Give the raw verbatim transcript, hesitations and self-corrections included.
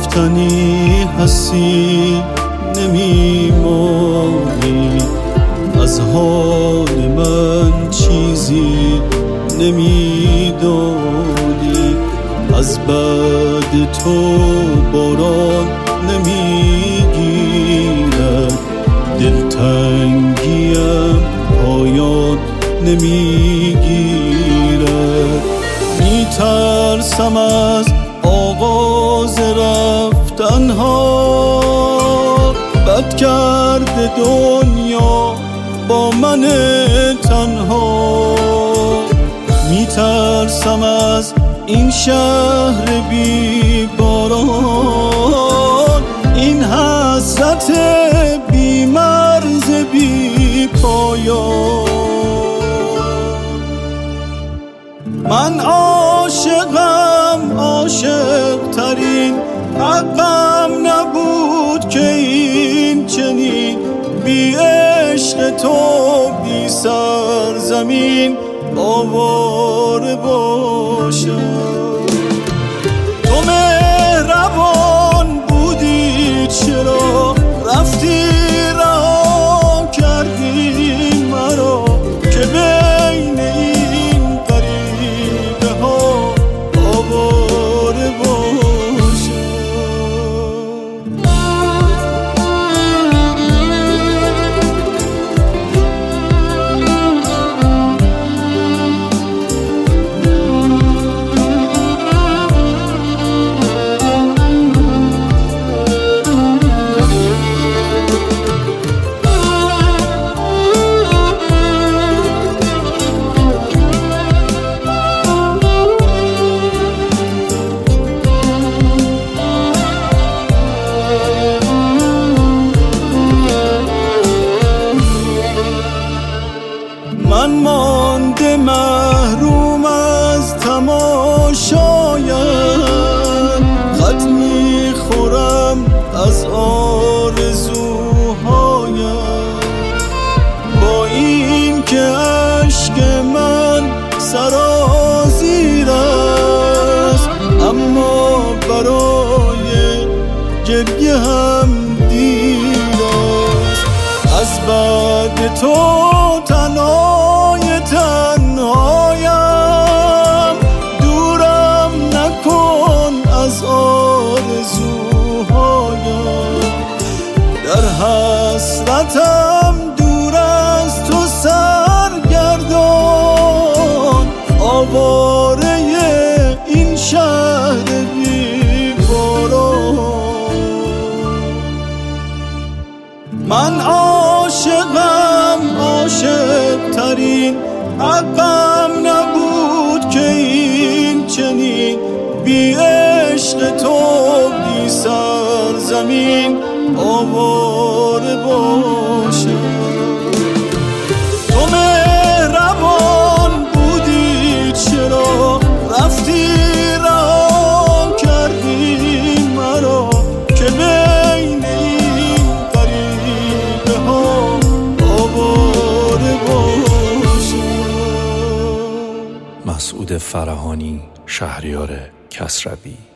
رفتنی هستی نمیمانی، از حال من چیزی نمیدانی، از بعد تو باران نمیگیرد، دلتنگیم پایان نمیگیرد. میترسم از آغاز رفتنها، بد کرده دنیا با من تنها. میترسم از این شهر بی باران، این حسرت بی مرز بی پایان. من عاشقم، عاشق ترین حقم نبود که این چنین بی عشق تو بی سرزمین آواره باشم. تو مهربان بودی چرا رفتی رها کردی مرا، که بین این غریبه ها آواره باشم. من مانده محروم از تماشایم، خط میخورم از آرزوهایم. با این که اشک من سرازیر است، اما برای گریه هم دیر است. از بعد تو تنهای تنهایم، دورم نکن از آرزوهایم. در حسرتم دور از تو سرگردان، آواره این شهر بی باران. من عاشقم، عاشق ترین حقم نبود که این چنین بی عشق تو بی سرزمین آواره باشم. تو مهربان بودی چرا رفتی رها کردی مرا، که بین این غریبه ها آواره باشم. مسعود فرهانی، شهریار کسروی.